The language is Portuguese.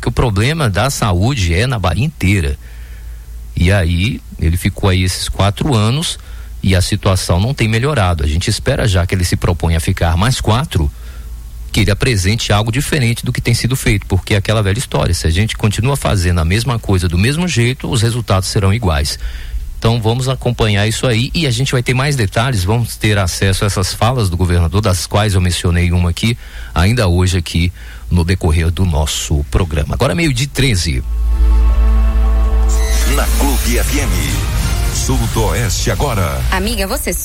porque o problema da saúde é na Bahia inteira. E aí, ele ficou aí esses 4 anos e a situação não tem melhorado. A gente espera, já que ele se propõe a ficar mais 4, que ele apresente algo diferente do que tem sido feito, porque é aquela velha história, se a gente continua fazendo a mesma coisa do mesmo jeito, os resultados serão iguais. Então vamos acompanhar isso aí e a gente vai ter mais detalhes, vamos ter acesso a essas falas do governador, das quais eu mencionei uma aqui, ainda hoje aqui no decorrer do nosso programa. Agora 12:13. Na Clube FM, Sul do Oeste agora. Amiga, você